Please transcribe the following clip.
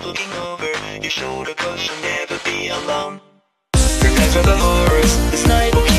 keep looking over your shoulder, 'cause you'll never be alone. Prepare for the horrors, this night will